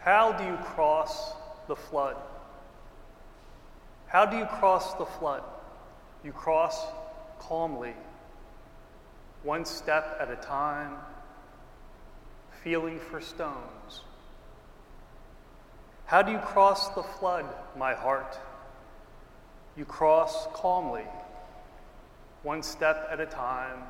How do you cross the flood? How do you cross the flood? You cross calmly, one step at a time, feeling for stones. How do you cross the flood, my heart? You cross calmly, one step at a time,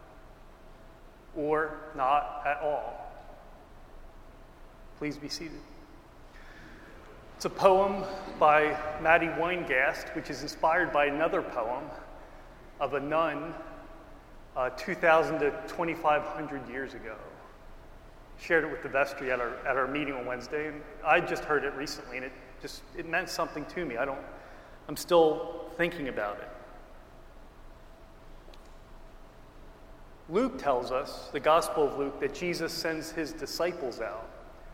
or not at all. Please be seated. It's a poem by Maddie Weingast, which is inspired by another poem of a nun 2,000 to 2,500 years ago. Shared it with the vestry at our meeting on Wednesday, and I just heard it recently, and it meant something to me. I'm still thinking about it. Luke tells us, the Gospel of Luke, that Jesus sends his disciples out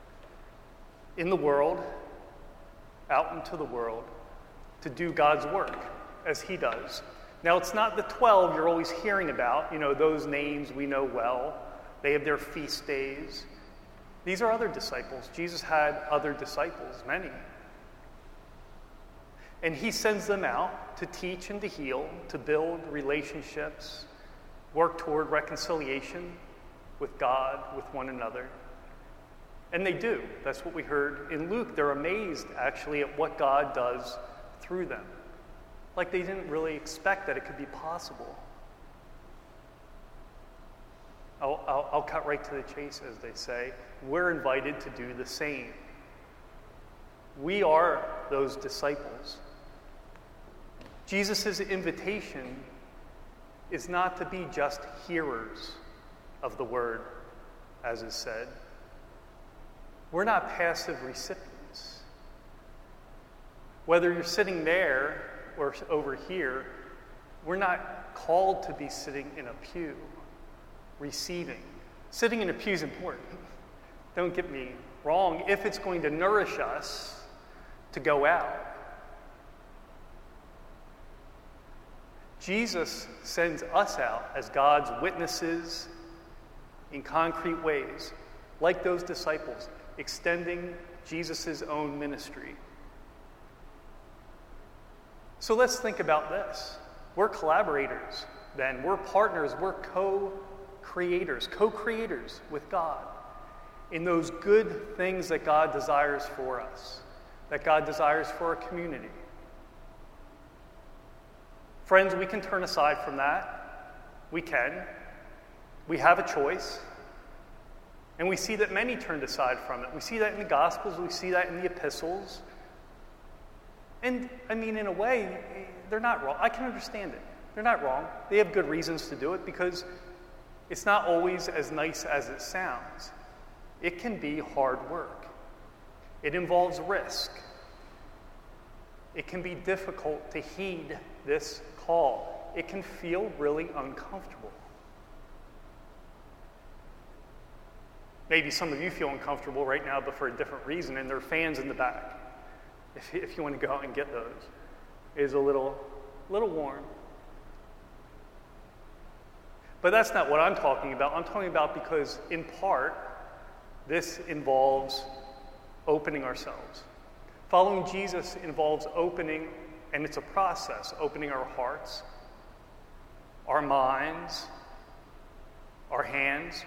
into the world, to do God's work as he does. Now, it's not the 12 you're always hearing about, those names we know well. They have their feast days. These are other disciples. Jesus had other disciples, many. And he sends them out to teach and to heal, to build relationships, work toward reconciliation with God, with one another. And they do. That's what we heard in Luke. They're amazed, actually, at what God does through them. Like they didn't really expect that it could be possible. I'll cut right to the chase, as they say. We're invited to do the same. We are those disciples. Jesus' invitation is not to be just hearers of the word, as is said. We're not passive recipients. Whether you're sitting there or over here, we're not called to be sitting in a pew, receiving. Sitting in a pew is important. Don't get me wrong, if it's going to nourish us to go out. Jesus sends us out as God's witnesses in concrete ways, like those disciples, extending Jesus' own ministry. So let's think about this. We're collaborators then. We're partners. We're co-creators with God in those good things that God desires for us, that God desires for our community. Friends, we can turn aside from that. We can. We have a choice. And we see that many turned aside from it. We see that in the Gospels. We see that in the epistles. And, in a way, they're not wrong. I can understand it. They're not wrong. They have good reasons to do it because it's not always as nice as it sounds. It can be hard work. It involves risk. It can be difficult to heed this call. It can feel really uncomfortable. Maybe some of you feel uncomfortable right now, but for a different reason, and there are fans in the back. If you want to go out and get those. It is a little warm. But that's not what I'm talking about. I'm talking about because, in part, this involves opening ourselves. Following Jesus involves opening, and it's a process, opening our hearts, our minds, our hands.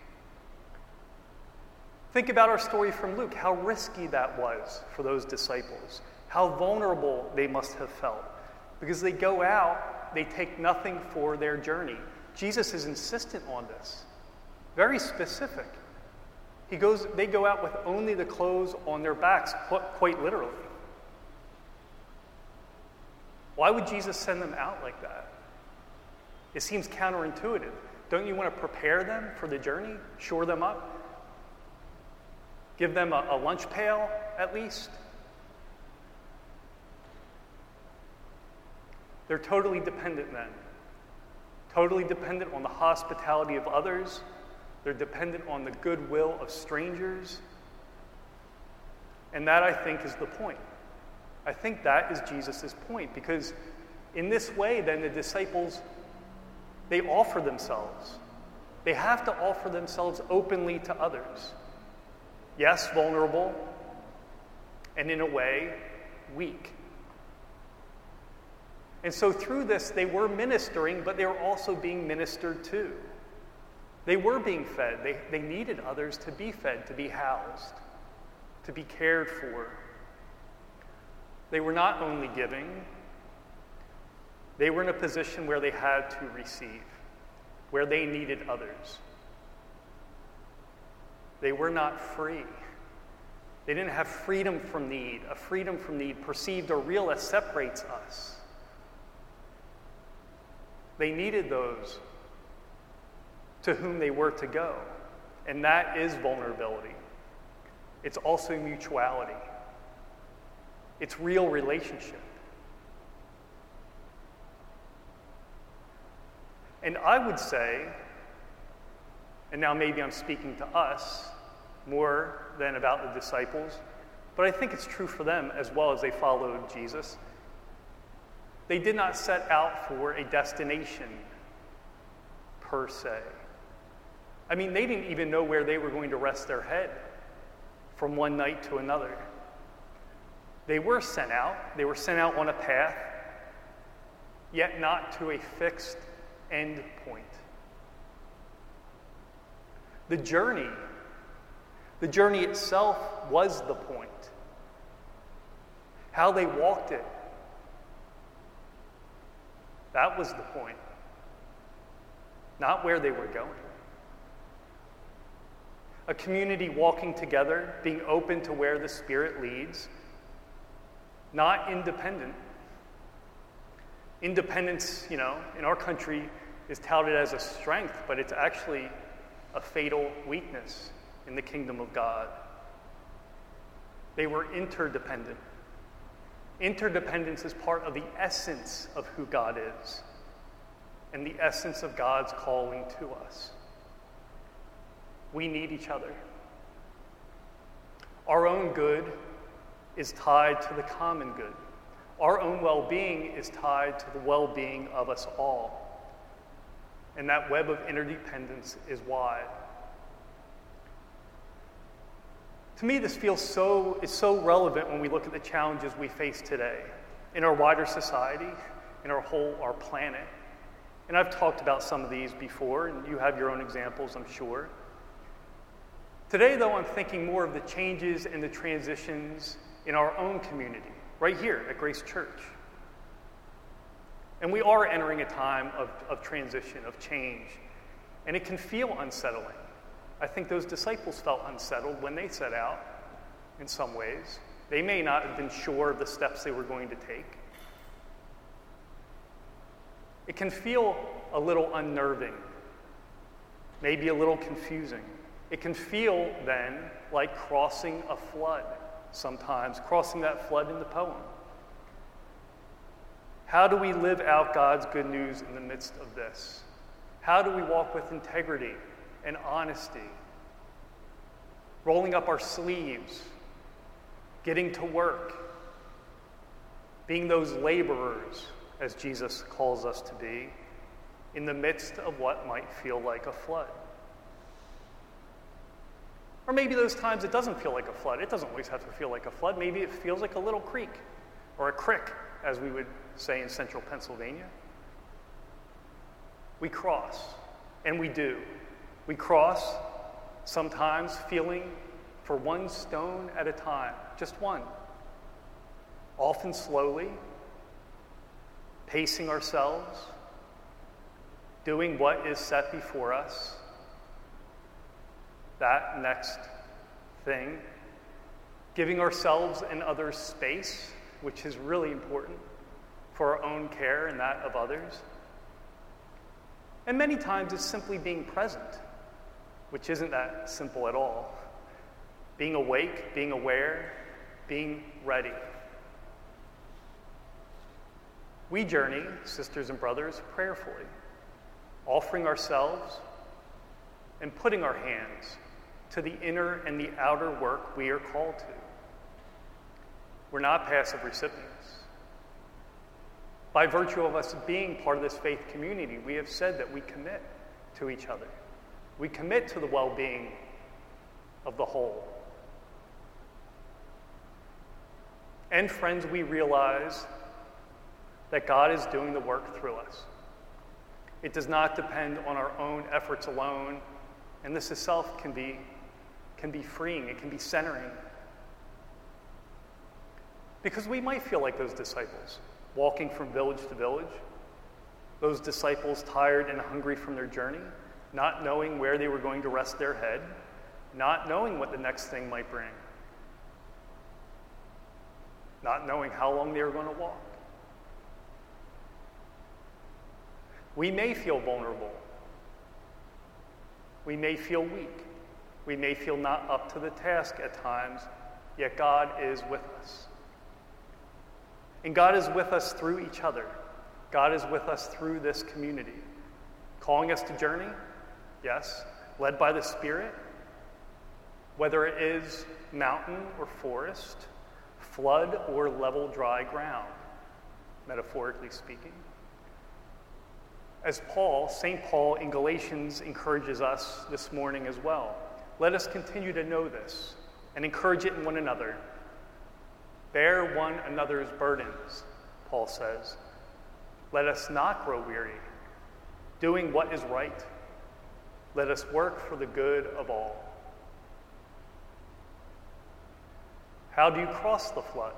Think about our story from Luke, how risky that was for those disciples, how vulnerable they must have felt. Because they go out, they take nothing for their journey. Jesus is insistent on this, very specific. They go out with only the clothes on their backs, quite literally. Why would Jesus send them out like that? It seems counterintuitive. Don't you want to prepare them for the journey, shore them up? Give them a lunch pail, at least? They're totally dependent then. Totally dependent on the hospitality of others. They're dependent on the goodwill of strangers. And that, I think, is the point. I think that is Jesus' point, because in this way, then, the disciples, they offer themselves. They have to offer themselves openly to others. Yes, vulnerable, and in a way, weak. And so through this, they were ministering, but they were also being ministered to. They were being fed. They needed others to be fed, to be housed, to be cared for. They were not only giving, they were in a position where they had to receive, where they needed others. They were not free. They didn't have freedom from need, a freedom from need perceived or real that separates us. They needed those to whom they were to go, and that is vulnerability. It's also mutuality. It's real relationship. And I would say, and now maybe I'm speaking to us more than about the disciples, but I think it's true for them as well as they followed Jesus. They did not set out for a destination per se. I mean, they didn't even know where they were going to rest their head from one night to another. They were sent out. They were sent out on a path, yet not to a fixed end point. The journey itself was the point. How they walked it, that was the point, not where they were going. A community walking together, being open to where the Spirit leads, not independent. Independence, in our country is touted as a strength, but it's actually a fatal weakness in the kingdom of God. They were interdependent. Interdependence is part of the essence of who God is and the essence of God's calling to us. We need each other. Our own good is tied to the common good. Our own well-being is tied to the well-being of us all. And that web of interdependence is wide. To me, this is so relevant when we look at the challenges we face today in our wider society, in our planet. And I've talked about some of these before, and you have your own examples, I'm sure. Today, though, I'm thinking more of the changes and the transitions in our own community, right here at Grace Church. And we are entering a time of transition, of change, and it can feel unsettling. I think those disciples felt unsettled when they set out in some ways. They may not have been sure of the steps they were going to take. It can feel a little unnerving, maybe a little confusing. It can feel then like crossing a flood sometimes, crossing that flood in the poem. How do we live out God's good news in the midst of this? How do we walk with integrity and honesty, rolling up our sleeves, getting to work, being those laborers, as Jesus calls us to be, in the midst of what might feel like a flood? Or maybe those times it doesn't feel like a flood. It doesn't always have to feel like a flood. Maybe it feels like a little creek, or a crick, as we would say in central Pennsylvania. We cross, and we do. We cross, sometimes feeling for one stone at a time, just one. Often slowly, pacing ourselves, doing what is set before us. That next thing, giving ourselves and others space, which is really important for our own care and that of others. And many times it's simply being present, which isn't that simple at all. Being awake, being aware, being ready. We journey, sisters and brothers, prayerfully, offering ourselves and putting our hands to the inner and the outer work we are called to. We're not passive recipients. By virtue of us being part of this faith community, we have said that we commit to each other. We commit to the well-being of the whole. And friends, we realize that God is doing the work through us. It does not depend on our own efforts alone, and this itself can be freeing, it can be centering. Because we might feel like those disciples, walking from village to village, those disciples tired and hungry from their journey, not knowing where they were going to rest their head, not knowing what the next thing might bring, not knowing how long they were going to walk. We may feel vulnerable. We may feel weak. We may feel not up to the task at times, yet God is with us. And God is with us through each other. God is with us through this community. Calling us to journey? Yes. Led by the Spirit? Whether it is mountain or forest, flood or level dry ground, metaphorically speaking. As St. Paul in Galatians encourages us this morning as well, let us continue to know this and encourage it in one another. Bear one another's burdens, Paul says. Let us not grow weary, doing what is right. Let us work for the good of all. How do you cross the flood?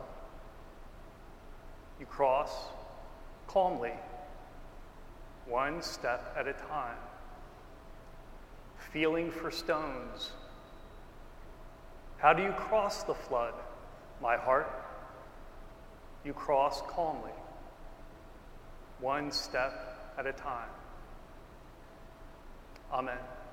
You cross calmly, one step at a time, feeling for stones. How do you cross the flood, my heart? You cross calmly, one step at a time. Amen.